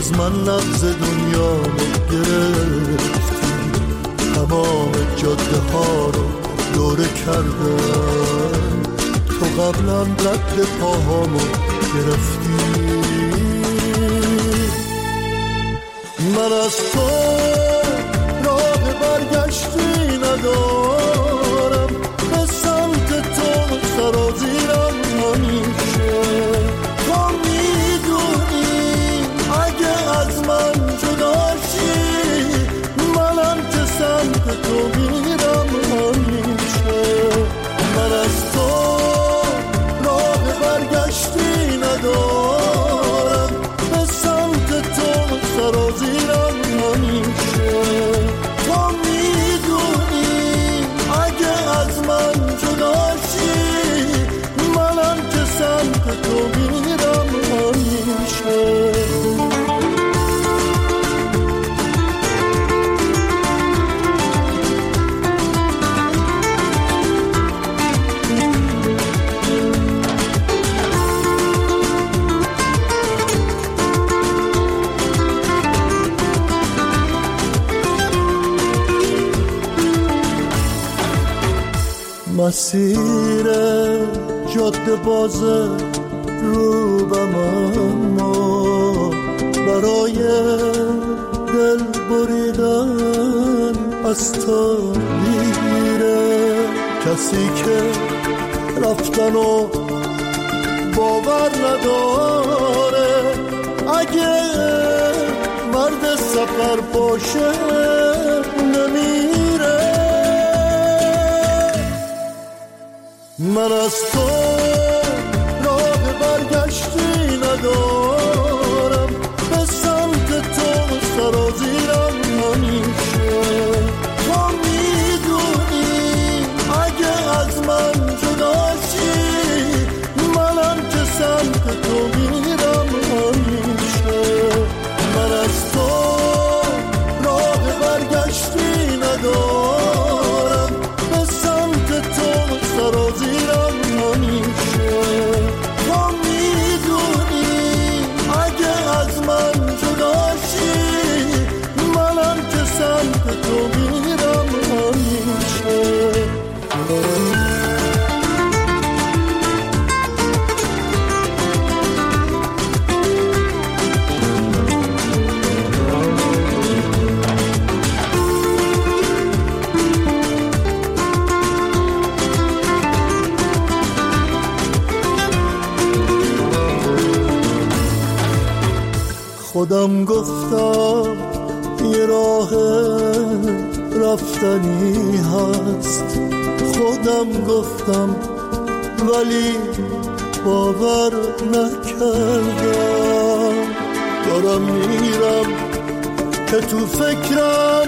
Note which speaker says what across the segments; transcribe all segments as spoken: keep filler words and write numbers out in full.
Speaker 1: از من نبض دنیا رو گرفتی، تمام جاده ها رو دوره کردم، تو قبلا رد پاهامو گرفتی. من از تو راه برگشتی ندارم، به سمت تو سرازیرم همیشه. تو میدونی اگه از من جداشی، منم که سمت تو میرم همیشه. من از تو راه برگشتی ندارم، به سمت تو سرازیرم همیشه. تو میدونی اگه از من جداشی، منم که سمت تو میرم همیشه. مسیر جاده بازه روبم، اما برای دل بریدن از تو میره. کسی که رفتن و باور نداره، اگه مرد سفر باشه نمیره. من از تو راه برگشتی ندارم، به سمت تو سرازیرم همیشه. تو میدونی اگه از من جداشی، منم که سمت تو میرم همیشه. من از تو راه برگشتی ندارم، به سمت تو سرازیرم همیشه. تو میدونی اگه از من جداشی، منم که سمت تو میرم همیشه. خودم گفتم یه راه رفتنی هست، خودم گفتم ولی باور نکردم. دارم میرم که تو فکرم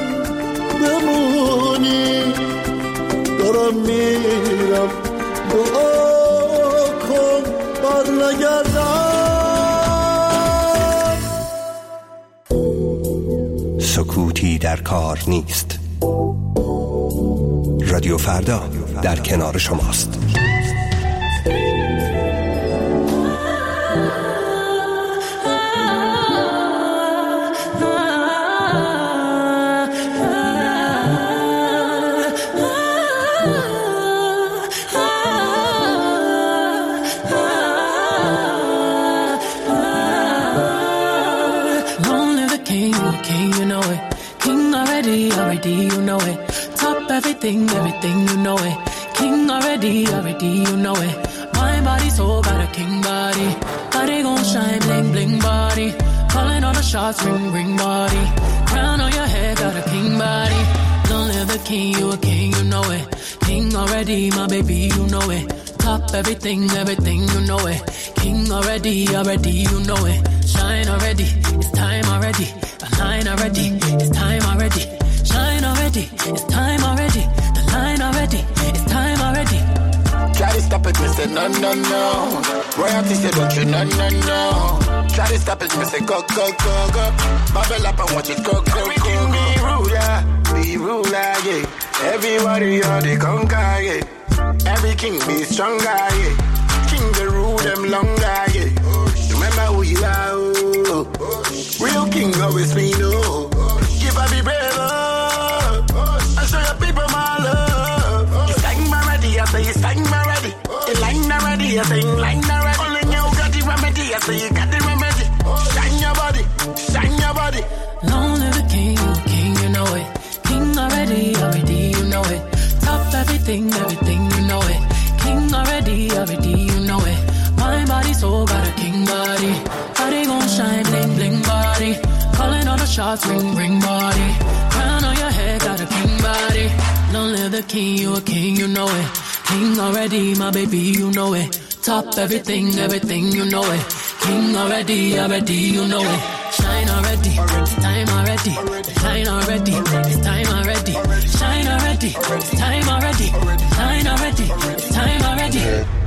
Speaker 1: بمونی، دارم میرم دعا کن بر نگردم.
Speaker 2: سکوتی در کار نیست. رادیو فردا در کنار شماست.
Speaker 3: You know it. Top everything, everything, you know it. King already, already, you know it. My body, soul, got a king body. Body gon' shine, bling, bling body. Calling all the shots, ring, ring body. Crown on your head, got a king body. Don't live the king, you a king, you know it. King already, my baby, you know it. Top everything, everything, you know it. King already, already, you know it. Shine already, it's time already. Align already, it's time already. Shine already, it's time already. The line already, it's time already.
Speaker 4: Try to stop it, me say no, no, no. Royalty say don't you, no, no, no. Try to stop it, me say go, go, go, go. Bubble up and watch it go, go, go, go. Be ruler, be ruler, yeah. Everybody on the conquer, yeah. Every king be stronger, yeah. King the rule them longer, yeah. Remember who you are, oh. Real king. king, always me know. If I be brave, I show your people my love. It's time already, I say it's time already. In line already, I say in line already. Only you got the remedy, I say you got the remedy. Shine your body, shine your body.
Speaker 3: Long live the king, you a king, you know it. King already, already, you know it. Top everything, everything, you know it. King already, already, you know it. My body, soul, got a king body. Body gon' shine, bling, bling body. Calling all the shots, ring, ring body. Crown on your head, got a king body. Long live the king, you a king, you know it. King already, my baby, you know it. Top everything, everything, you know it. King already, already, you know it. Shine already, it's time already. Shine already, it's time already. Shine already, it's time already. Shine already, it's time already.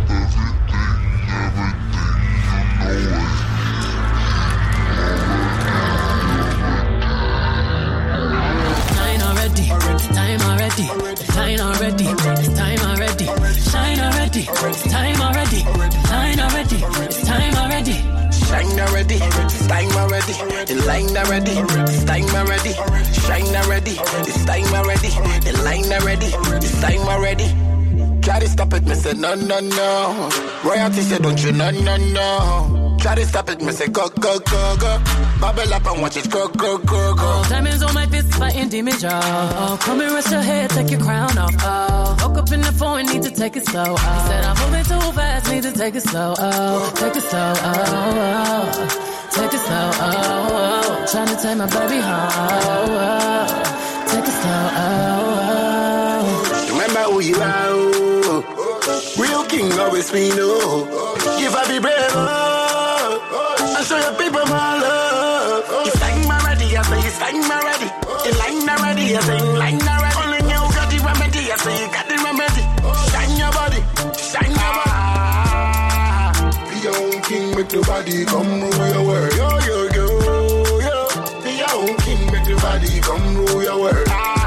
Speaker 3: Shine already, it's time already. Shine already, it's time already. Shine already, it's time already. Shine already, it's time already.
Speaker 4: Shine already, it's time already. In line already, it's time already. Shine already, it's time already. In line already, it's time already. Try to stop it, me say no, no, no. Royalty say don't you, no, no, no. Try to stop it, me say go, go, go, go. Bubble up and watch it go, go, go, go.
Speaker 3: Oh, diamonds on my fist fighting demons, y'all. Come and rest your head, take your crown off. Oh, woke up in the phone, need to take it slow. Oh, said I'm moving too fast, need to take it slow. Oh, take it slow. Oh, oh. Take it slow. Oh, oh. Trying to take my baby home. Oh, oh. Take it slow. Oh, oh.
Speaker 4: Remember who you are. Oh. Real king always me know. If I be brave, oh, I show your people my love. It's time already, I say it's time already. In line already, I say in line already. Only you got the remedy, I say you got the remedy. Shine your body, shine your body. Be your own king, make nobody come rule your world. Yo, yo, yo, yo. Be your own king, make nobody come rule your world.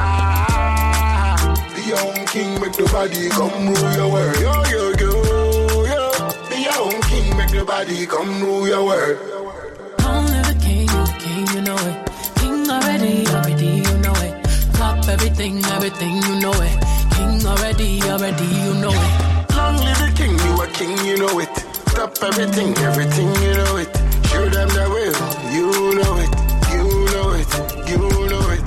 Speaker 4: Be your own king, make nobody come rule your world. Yo, yo, yo, yo. Be your own king, make nobody come rule your world.
Speaker 3: Long live the king, you a king, you know it. King already, already, you know it. Top everything, everything, you know it. King already, already, you know it.
Speaker 4: Long live the king, you a king, you know it. Top everything, everything, you know it. Show them the way, you know it. You know it, you know it.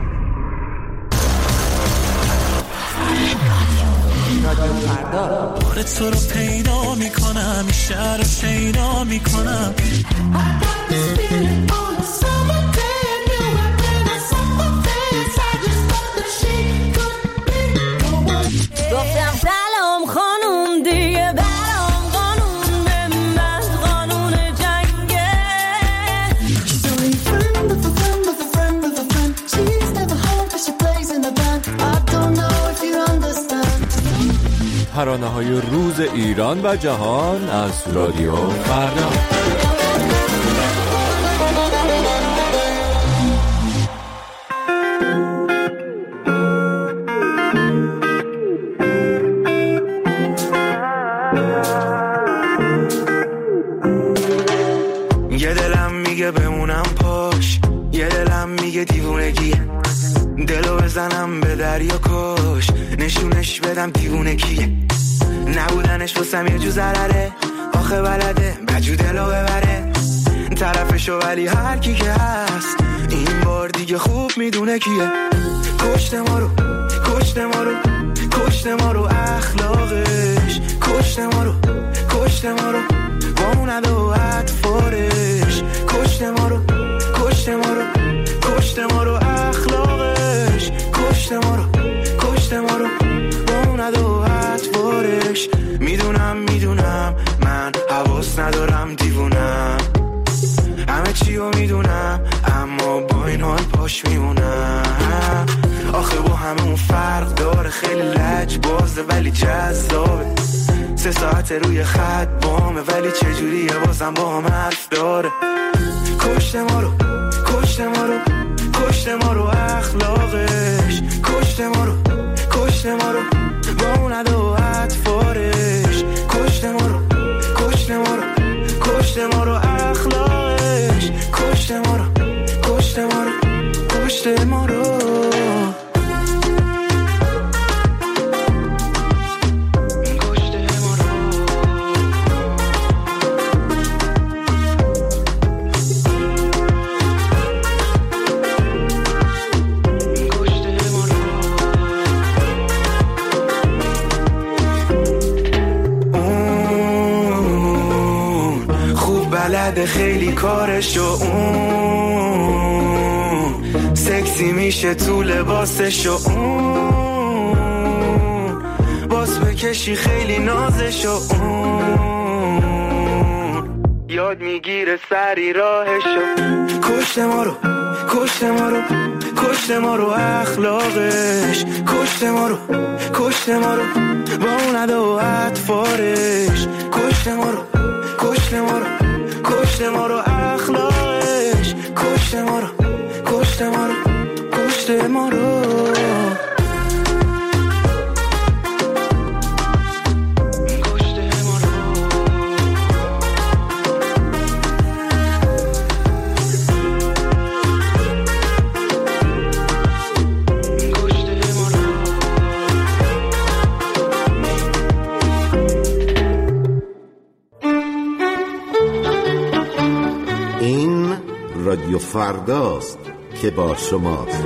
Speaker 5: بار تو رو پیدا میکنم، شهر رو شیدا میکنم.
Speaker 6: گفتم سلام خانوم دیگه برام قانون به من قانون جنگه.
Speaker 7: She's only friend of a friend of a friend of a friend. She's never home but she plays in the band. I don't know if you understand.
Speaker 8: ترانه‌های روز ایران و جهان از رادیو فردا.
Speaker 9: یه دلم میگه بمونم پاش، یه دلم میگه دیوونگیه. دلو بزنم به دریا کش، نشونش بدم دیوونه کیه. نبودنش واسم یه جو ضرره، آخه بلده بجو دلو ببره. طرفشو ولی هر کی که هست این بار دیگه خوب میدونه کیه. کشت ما رو، کشت ما رو، کشت ما رو اخلاقش. کشت ما رو، کشت ما رو با اون عدو اطفارش. کشت ما رو، کشت ما رو، کشت ما رو اخلاقش. کشت ما رو، کشت ما رو با اون عدو اطفارش. میدونم میدونم من حواس ندارم دیوونم، همه چیو میدونم اما با این حال پاش میمونم. آخه با همه اون فرق داره، خیلی لجبازه ولی جذابه. سه ساعت روی خط بامه ولی چجوریه بازم با هم حرف داره. کشت ما رو، کشت ما رو، کشت ما رو اخلاقش. کشت ما رو، کشت ما رو با اون عدو اطفارش. کشت ما رو، کشت ما رو، کشت ما رو اخلاقش. کشت ما رو، کشته ما رو. خیلی کارشو اون سکسی میشه تو لباسشو اون باز بکشی خیلی نازشو اون یاد میگیره سری راهشو. کشته ما رو کشته ما رو کشته ما رو اخلاقش، کشته ما رو کشته ما رو با اون ادا و اطفارش، کشته ما رو کشته ما رو کشته ما رو اخلاقش، کشته ما رو کشته ما رو کشته ما رو.
Speaker 10: رادیو فرداست که با شماست.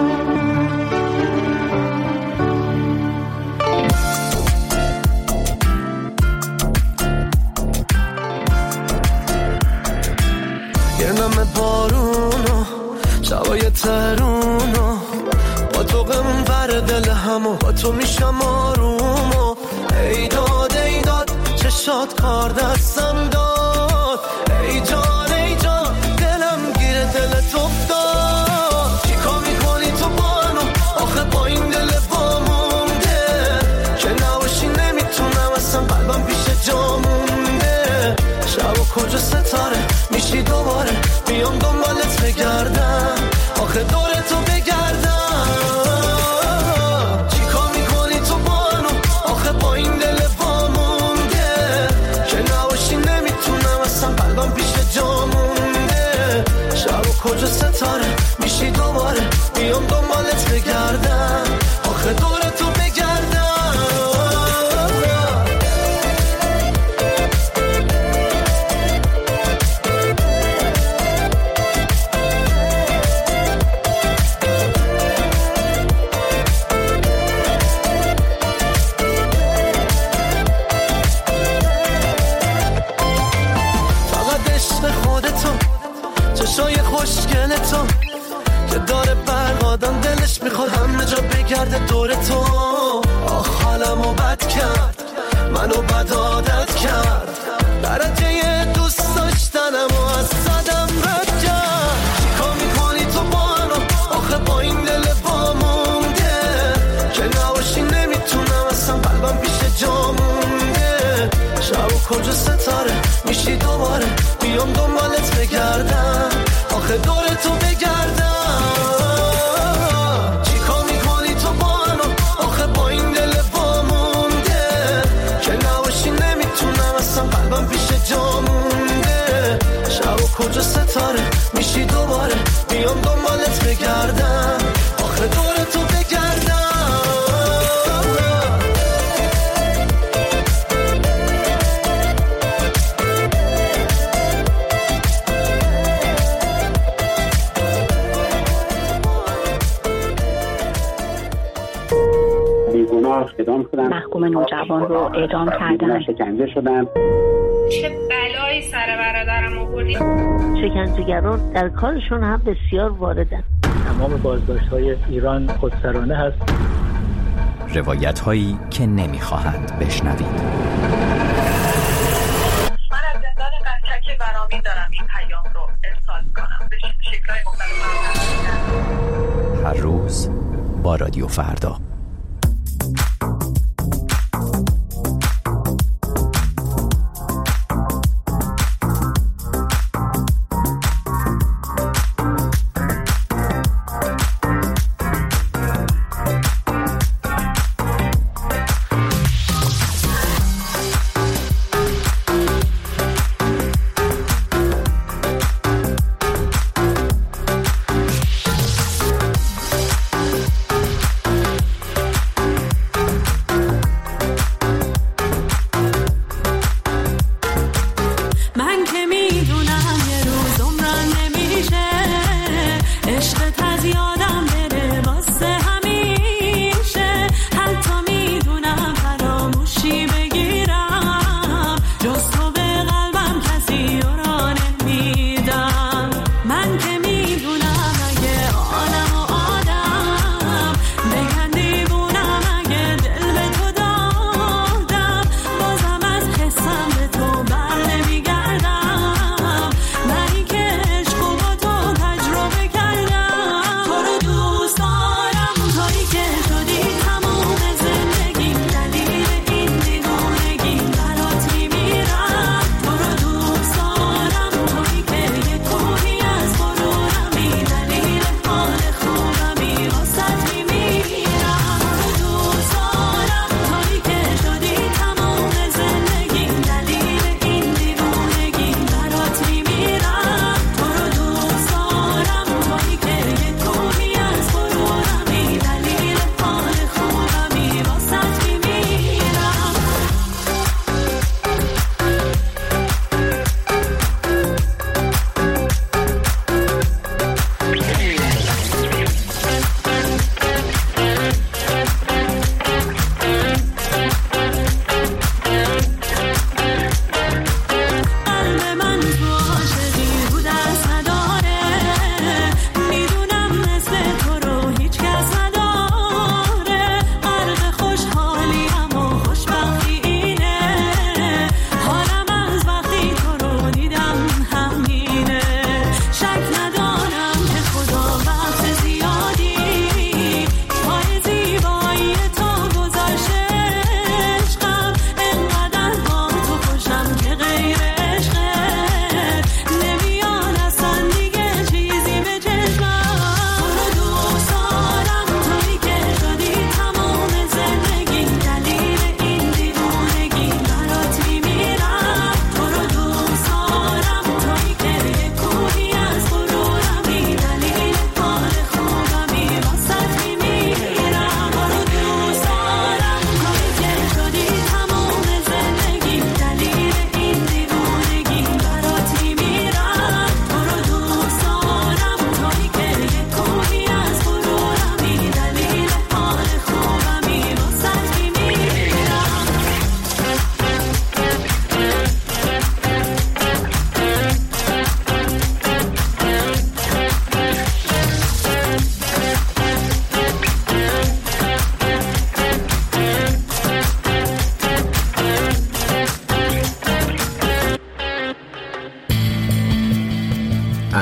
Speaker 1: یه نمه بارونو شبای ترونو با تو قمون بر دل همو با تو میشم آرومو. ای داد ای داد چشات کار دستم داد، ای جان ای جان دلم گیره دلت افتاد. چیکار میکنی تو بانو آخه با این دل با مونده که نباشی نمیتونم اصلا قلبم پیش جا مونده. شب و کجا ستاره میشی دوباره بیام دنبالت بگردم آخه دور تو بگردم. چیکار میکنی تو بانو آخه با این دل با مونده که نباشی نمیتونم اصلا قلبم پیش جا مونده. شب و کجا ستاره میشی دوباره بیام دنبالت بگردم آخه دور تو بگردم. چشای خوشگل تو که داره برقادم دلش میخواد همه جا بگرده دور تو. آخ حالمو بد کرد منو بد عادت کرد درجه دوست داشتنم و از صدم رد کرد. چیکار میکنی تو بانو آخه با این دل با مونده که نباشی نمیتونم اصلا قلبم پیش جا مونده. شب و کجا ستاره میشی دوباره بیام دنبالت بگردم آخه دور تو بگردم. چیکار میکنی تو بانو آخه با این دل با مونده که نباشی نمیتونم اصلا قلبم پیش جا مونده. شب و کجا ستاره میشی دوباره بیام دنبالت بگردم آخه دور تو بگردم.
Speaker 11: محکوم نوجوان رو اعدام کردن.
Speaker 12: شکنجه شدن.
Speaker 13: چه بلایی سر برادرم آوردی.
Speaker 14: شکنجهگران در کارشون هم بسیار واردن.
Speaker 15: تمام بازداشت‌های ایران خودسرانه هست.
Speaker 16: روایت هایی که نمیخواهند بشنوید.
Speaker 13: من از زندان قطعه برامی دارم این پیام رو ارسال کنم به شکل‌های مختلف.
Speaker 16: هر روز با رادیو فردا.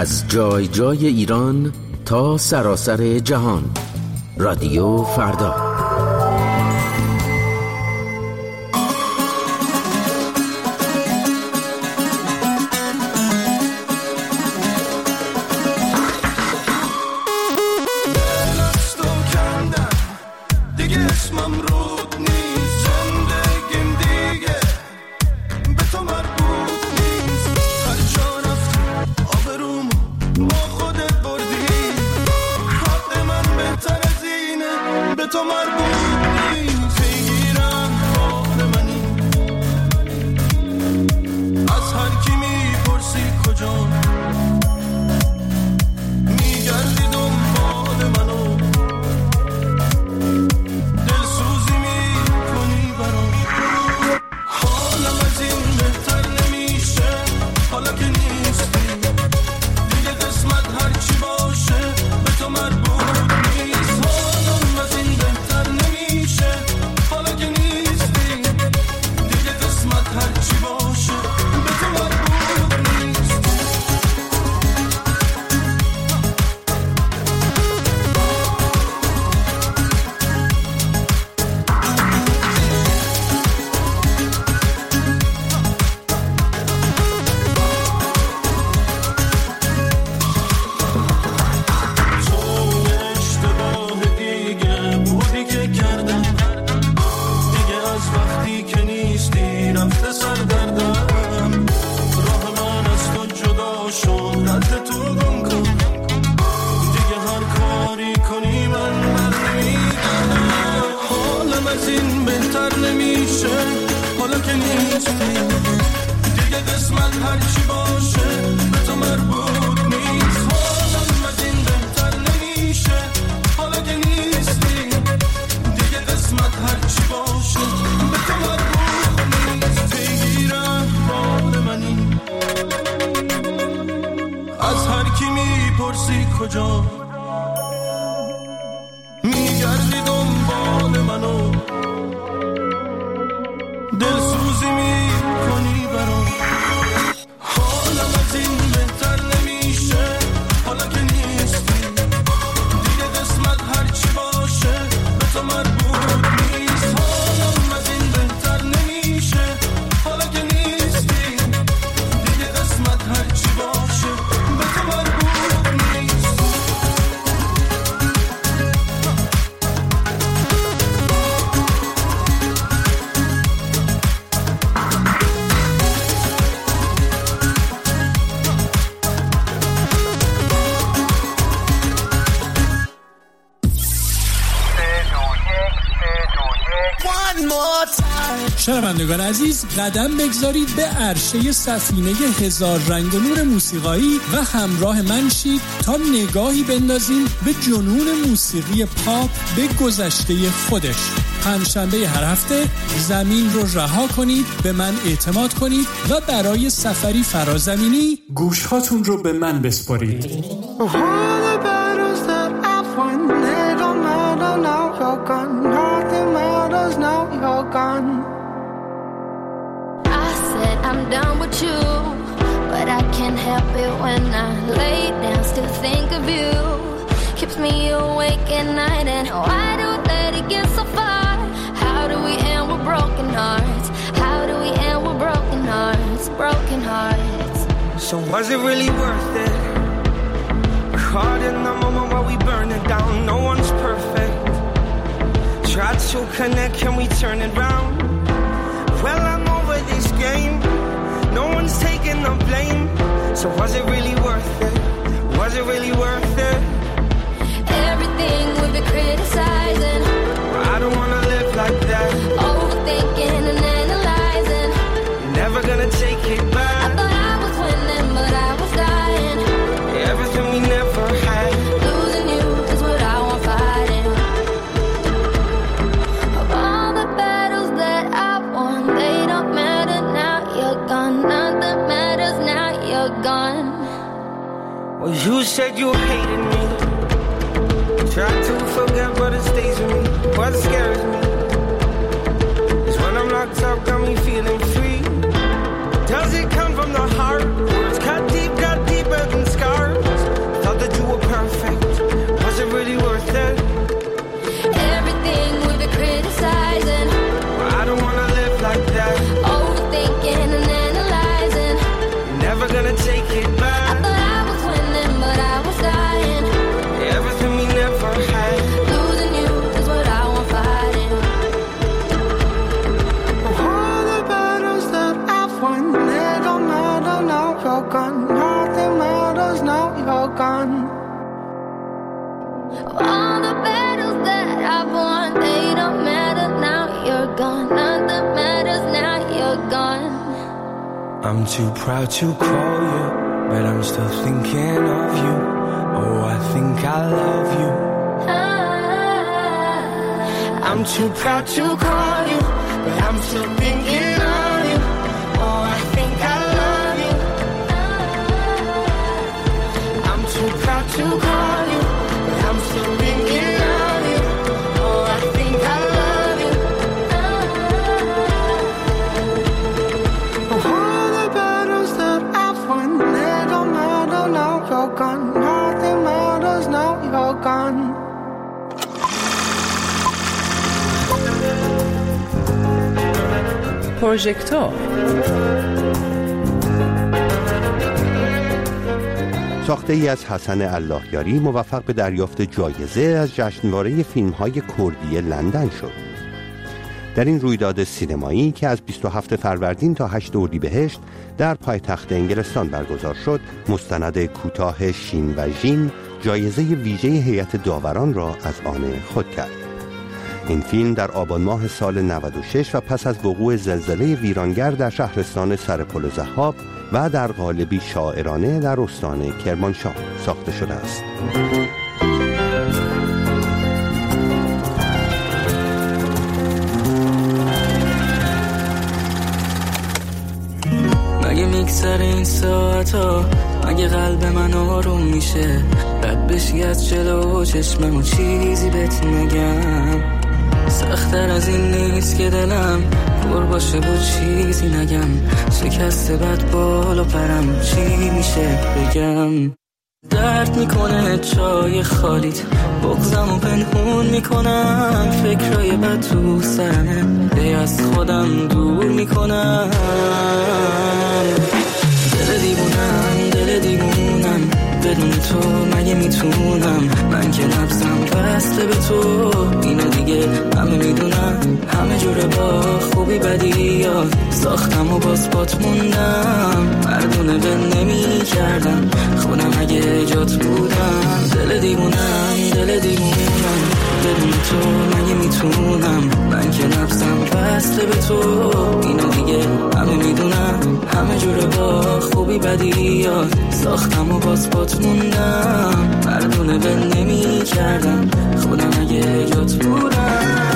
Speaker 12: از جای جای ایران تا سراسر جهان. رادیو فردا.
Speaker 17: شنوندگان عزیز، قدم بگذارید به عرشه سفینه هزار رنگ و نور موسیقایی و همراه من شید تا نگاهی بندازیم به جنون موسیقی پاپ به گذشته خودش. پنجشنبه هر هفته زمین رو رها کنید، به من اعتماد کنید و برای سفری فرازمینی گوشهاتون رو به من بسپارید.
Speaker 6: I'm down with you, but I can't help it when I lay down, still think of you. Keeps me awake at night, and why do we let it get so far? How do we end with broken hearts? How do we end with broken hearts? Broken hearts.
Speaker 9: So was it really worth it? Caught in the moment while we burn it down. No one's perfect. Tried to connect, can we turn it round? Well, I'm over this game. No one's taking the blame. So was it really worth it? Was it really worth it?
Speaker 6: Everything we've been criticizing,
Speaker 9: I don't wanna live like that.
Speaker 6: Overthinking and analyzing,
Speaker 9: You're never gonna take it back.
Speaker 6: I thought I was winning, but I was dying.
Speaker 9: Everything we never had,
Speaker 6: losing you is what I want fighting. Of all the battles that I won, they don't matter now you're gone. Nothing matters now you're gone.
Speaker 9: Well, you said you hated me. Try to forget, but it stays with me. What scares me is when I'm locked up, got me feeling free. Does it come from the heart? Words cut deep, got deeper than scars.
Speaker 18: gone.
Speaker 6: All the battles that I've won, they don't matter now you're gone. Nothing matters now you're gone.
Speaker 9: I'm too proud to call you, but I'm still thinking of you. Oh, I think I love you.
Speaker 18: I'm too proud to call you, but I'm still thinking of you. Oh, I think I love you. I'm too proud to call you, but I'm still thinking of you. Oh, I think I love you. Oh, all the battles that I've won, they don't matter now you're gone. Nothing matters now you're gone.
Speaker 19: پروژکتور
Speaker 2: ساخته ای از حسن اللهیاری موفق به دریافت جایزه از جشنواره فیلم‌های کردی لندن شد. در این رویداد سینمایی که از بیست و هفتم فروردین تا هشتم اردیبهشت در پایتخت انگلستان برگزار شد، مستند کوتاه شین و ژین جایزه ویژه هیئت داوران را از آن خود کرد. این فیلم در آبان ماه سال نود و شش و پس از وقوع زلزله ویرانگر در شهرستان سرپل ضحاک و در قالبی شاعرانه در استان کرمانشاه ساخته شده است.
Speaker 20: مگه میگذره این ساعت ها، مگه قلب من آروم میشه، رد بشی از جلو چشمم و چیزی بهت نگم. سخت‌تر از این نیست که دلم پر باشه و چیزی نگم، شکسته بد بالا پرم چی میشه بگم. درد میکنه چای خالیت، بغضم و پنهون میکنم، فکرای بد تو سرمه دی از خودم دور میکنم. دل دیوونم دل دیوونم، بدون تو مگه میتونم، من که نبضم بسته به تو، اینو دیگه همه میدونم. همه جوره با خوبی بدی یاد ساختم و باز پات موندم، مردونه به نمی کردم خودم اگه جات بودم. دل دیوونم دل دیوونم، بدون تو مگه میتونم، من که نبضم بسته به تو، اینو دیگه همه میدونم. همه جوره با خوبی بدی یاد ساختم و باز پات موندم، مردونه به نمی کردم خودم اگه جات بودم.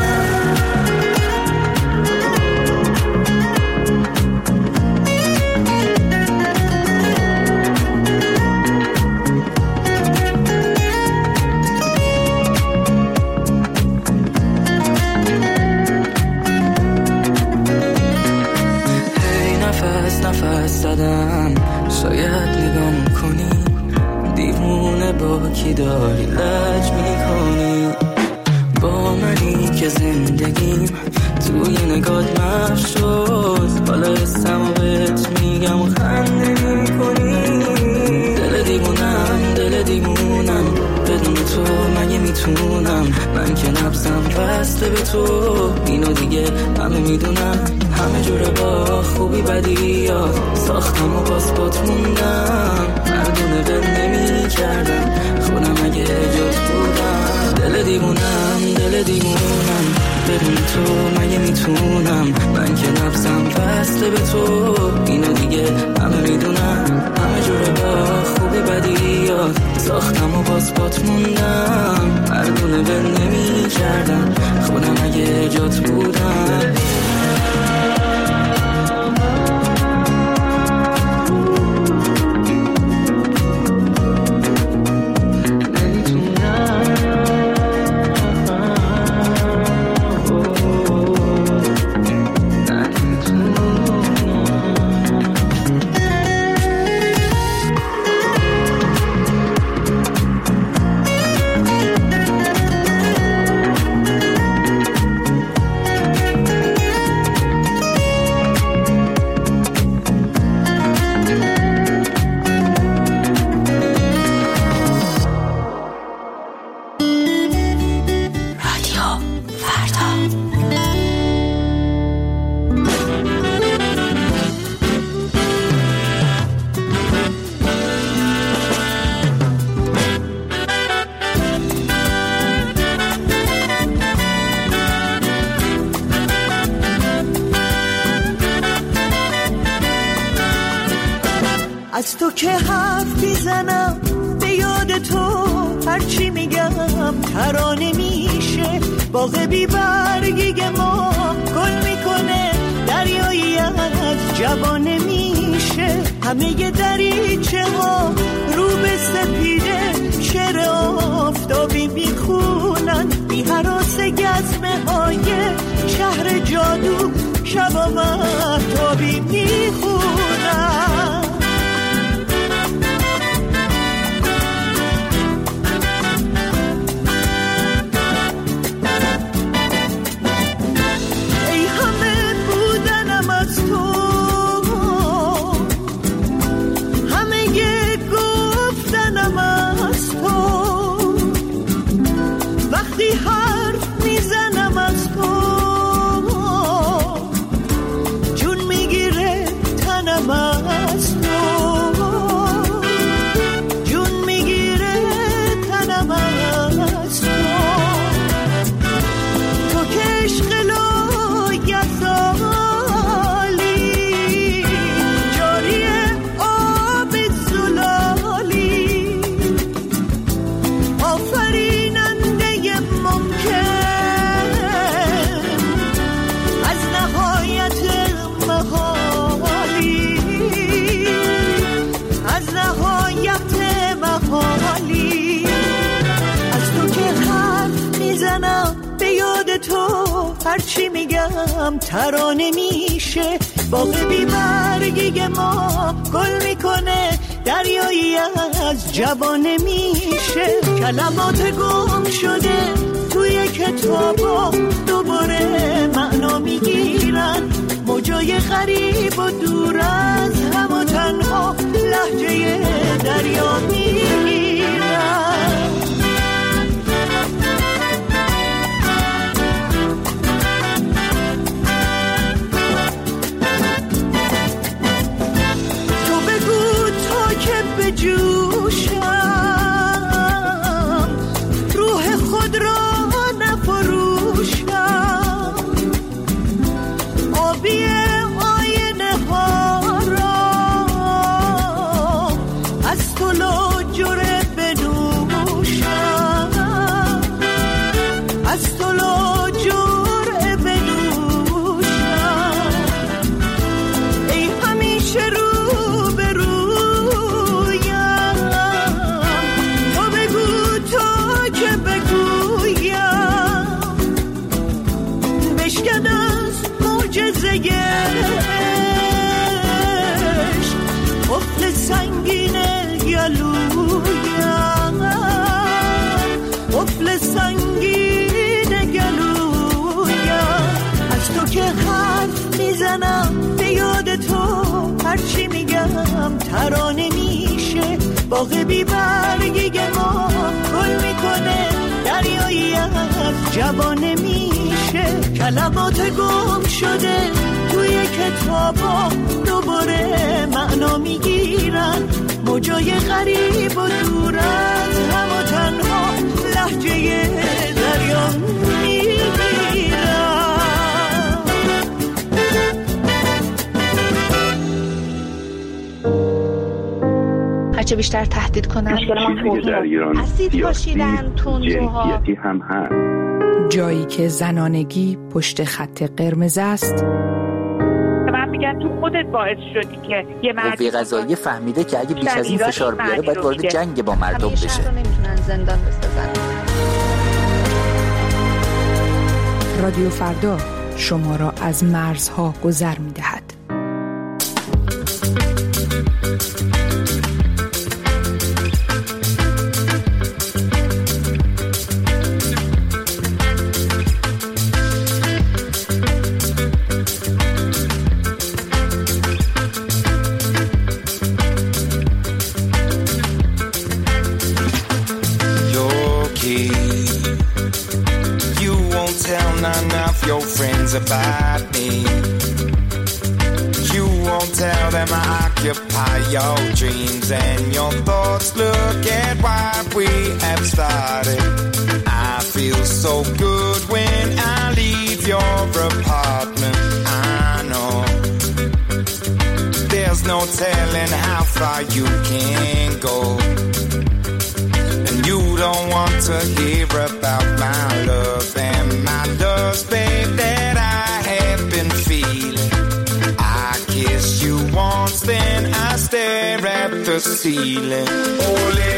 Speaker 20: نفس زدم شاید نگام کنی، دیوونه با کی داری لج میکنی، با منی که زندگیم توی نگات محو شد، حالا اسم و بهت میگم و خنده میکنی. دل دیوونم دل دیوونم، بدون تو مگه میتونم، من که نبضم بسته به تو، اینو دیگه همه میدونم. همه جوره با خوبی بدی یاد ساختم و باز پات موندم، مردونه به نمی کردم خودم اگه جات بودم. دل دیوونم دل دیوونم، بدون تو مگه میتونم، من که نبضم بسته به تو، اینو دیگه همه میدونم. همه جوره با خوبی بدی یاد ساختم و باز پات موندم، مردونه به نمی کردم خودم اگه جات بودم.
Speaker 19: میگم ترانه میشه، باغ بی برگی ما گل میکنه، دریایی از جوانه میشه، همه دریچه ها رو به سپیده شعر آفتابی میخونن، بی هراس گزمه های شهر جادو شبا مهتابی میخونن. ای همه بودنم از تو، همه گفتنم از تو، وقتی حرف میزنم از تو جون میگیره تنم از تو، جون میگیره تنم از تو، تو که عشق لایزالی جاری آب زلالی، آفریننده ممکن از نهایت محالی، از نهایت محالی، از تو که حرف میزنم به یاد تو، هرچی میگم ترانه میشه، باغ بی برگی ما گل میکنه، دریایی از جوانه میشه، کلمات گم شده توی کتابا دوباره معنا میگیرن، موجای غریب و دور از هم و تنها لهجه دریا میگیرن. تو بگو تا که بجوشم روح خود را نفروشم، آبی آینه ها را از تو لاجره بنوشم، از تو لاجره بنوشم، ای همیشه رو به رویم، تو بگو تا که بگویم، بشکن از معجزه عشق قفل سنگین گلویم، قفل سنگین گلویم، از تو که حرف میزنم به یاد تو، هرچی میگم ترانه میشه، باغ بی برگی ما گل میکنه، دریایی از جوانه میشه، کلمات گم شده توی کتابا دوباره معنا میگیرن، موجای غریب و دور از هم و تنها لهجه دریا میگیرن.
Speaker 21: هرچه بیشتر تهدید کنن اسید پاشیدن تندروها
Speaker 22: هم هست.
Speaker 23: جایی که زنانگی پشت خط قرمز است،
Speaker 13: من میگم تو خودت باعث شدی که یه مرد
Speaker 24: قوه قضاییه فهمیده که اگه بیش از این فشار بیاره باید وارد جنگ با مردم بشه.
Speaker 21: همیشه نمیتونن زندان بسازن.
Speaker 23: رادیو فردا شما را از مرزها گذر میدهد.
Speaker 9: About me, you won't tell them I occupy your dreams and your thoughts. Look at what we have started. I feel so good when I leave your apartment. I know there's no telling how far you can go, and you don't want to hear about my love and my love's babe that I have been feeling. I kiss you once, then I stare at the ceiling. Ole,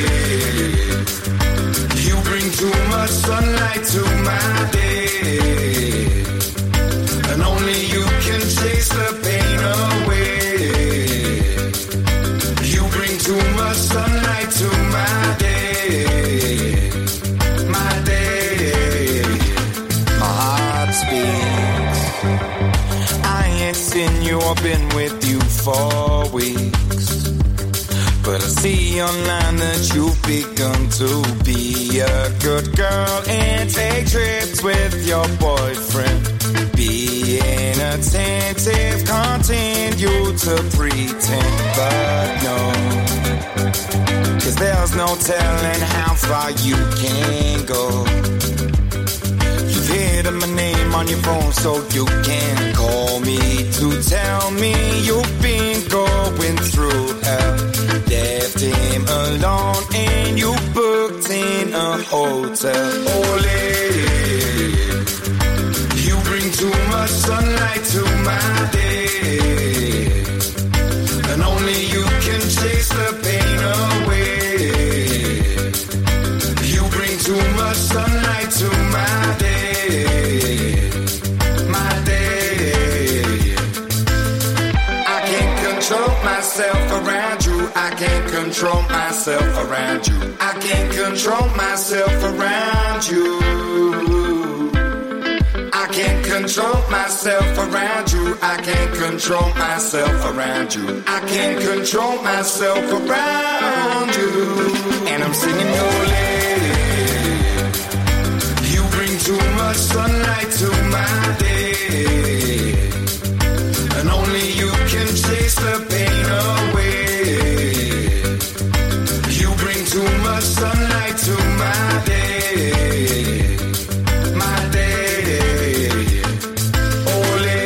Speaker 9: you bring too much sunlight to my day, and only you can chase the pain away. You bring too much sunlight to my day, my day. My heart speaks. I ain't seen you, I've been with you for weeks, but I see online that you've begun to be a good girl and take trips with your boyfriend. Being attentive, continue to pretend, but no, 'cause there's no telling how far you can go. You've hidden my name on your phone so you can call me to tell me you've been going through hell. Left him alone and you booked in a hotel. Ole, you bring too much sunlight to my day, and only you can chase the pain away. You bring too much sunlight to my day, my day. I can't control myself around you. I can't control myself around you. I can't control myself around you. I can't control myself around you. I can't control myself around you. I can't control myself around you. And I'm singing your lady. You bring too much sunlight to my day, and only you can chase the pain away. You bring too much sunlight to my day, my day. Ole,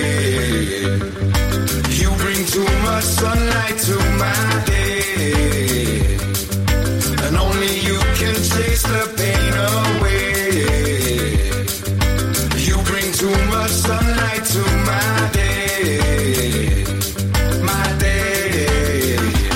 Speaker 9: you bring too much sunlight to my day, and only you can chase the pain away. You bring too much sunlight to my day, my day.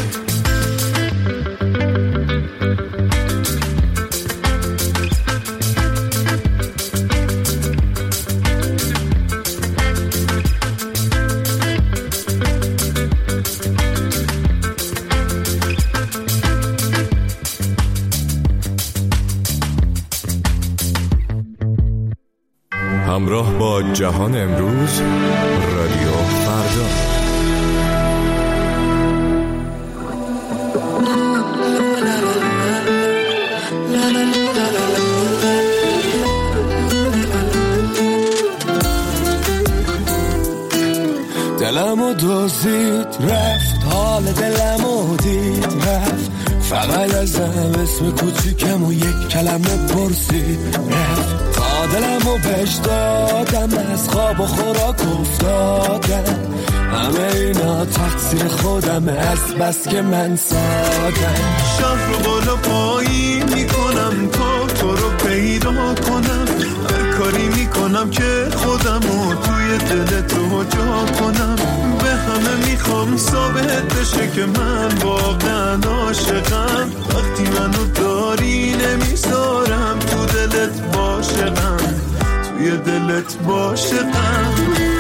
Speaker 8: همراه با جهان امروز، رادیو فردا.
Speaker 1: دلمو دوزید رفت، حال دلمو دید رفت، فقط ازم اسم کوچیکم و یک کلمه پرسید رفت. تا دلمو بهش دادم، از خواب و خوراک افتادم، همه اینا تقصیر خودم از بس که من سادم.
Speaker 3: شهر رو بالا پایین میکنم تا تو رو پیدا کنم، هر کاری میکنم که خودمو توی دل تو جا کنم. به همه میخوام ثابت بشه که من واقعا عاشقم، وقتی منو داری نمیذارم تو دلت باشقم، توی دلت باشقم.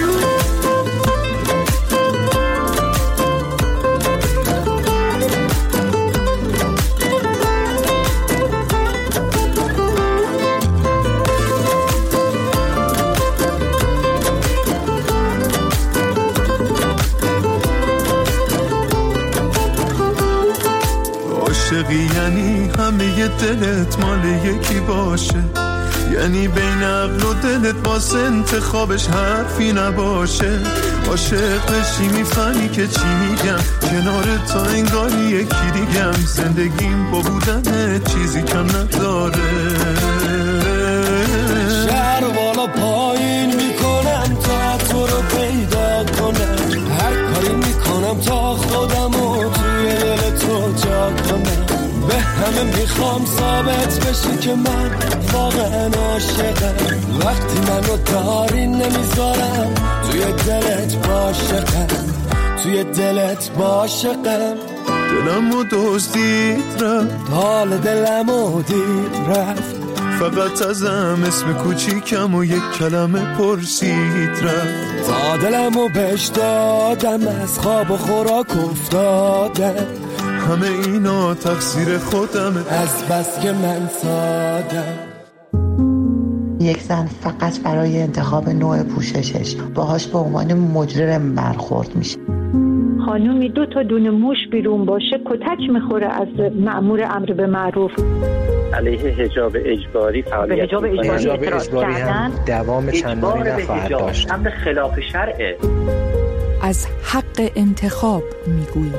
Speaker 3: عاشقی یعنی همه دلت مال یکی باشه، یعنی بین عقل و دلت واسه انتخابش حرفی نباشه. عاشق بشی میفهمی که چی میگم، کنار تا انگاری یکی دیگم، زندگیم با بودن چیزی کم نداره.
Speaker 1: شهر بالا پایین میکنم تا تو رو پیدا کنم، هر کاری میکنم تا خودم رو توی دل تو جا کنم. به همه میخوام ثابت بشی که من واقعا عاشقم. وقتی منو داری نمیذارم توی دلت باشقم، توی دلت باشقم.
Speaker 3: دلمو دزدید رفت،
Speaker 1: حال دلمو دید رفت،
Speaker 3: فقط ازم اسم کوچیکم و یک کلمه پرسید رفت.
Speaker 1: تا دلمو بهش دادم از خواب و خوراک افتادم.
Speaker 3: همه اینا تقصیر خودمه
Speaker 1: از بس که من سادم.
Speaker 4: یک زن فقط برای انتخاب نوع پوششش باهاش به عنوان مجرم برخورد میشه.
Speaker 5: خانومی دو تا دونه موش بیرون باشه کتک میخوره از مأمور امر به معروف.
Speaker 15: علیه حجاب اجباری فعالیت
Speaker 5: به حجاب اجباری, اجباری
Speaker 15: هم دوام چندانی نخواهد داشت. امر خلاف شرعه.
Speaker 23: از حق انتخاب میگوییم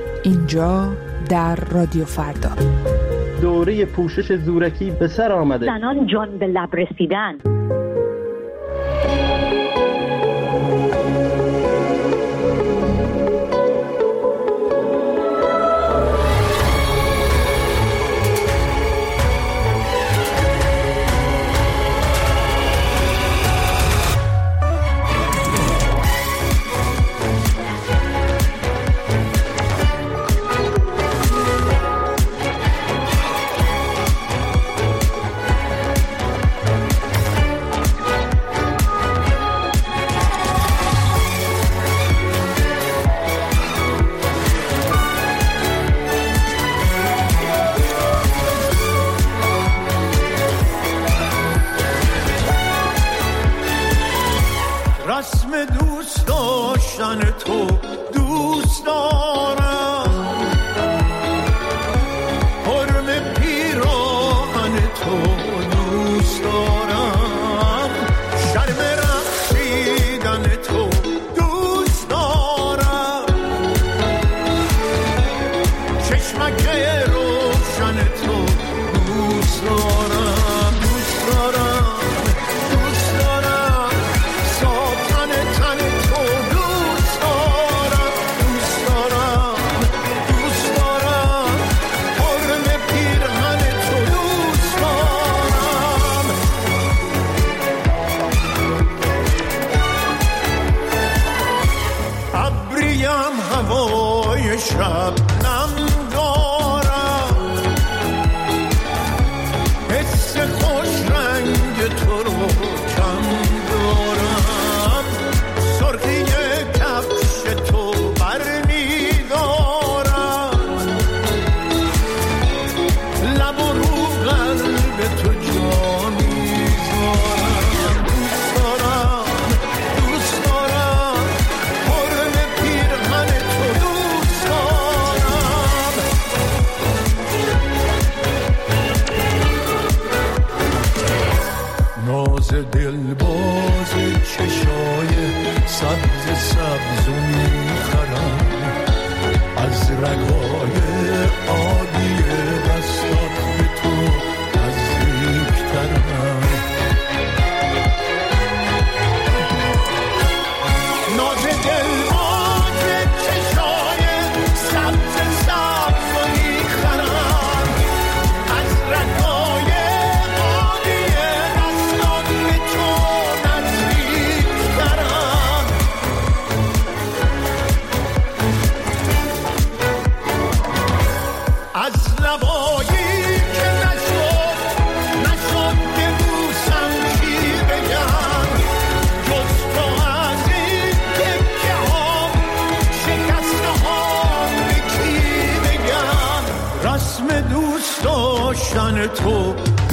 Speaker 23: اینجا در رادیو فردا.
Speaker 15: دوره پوشش زورکی به سر آمده.
Speaker 5: زنان جان به لب رسیدن.
Speaker 1: تو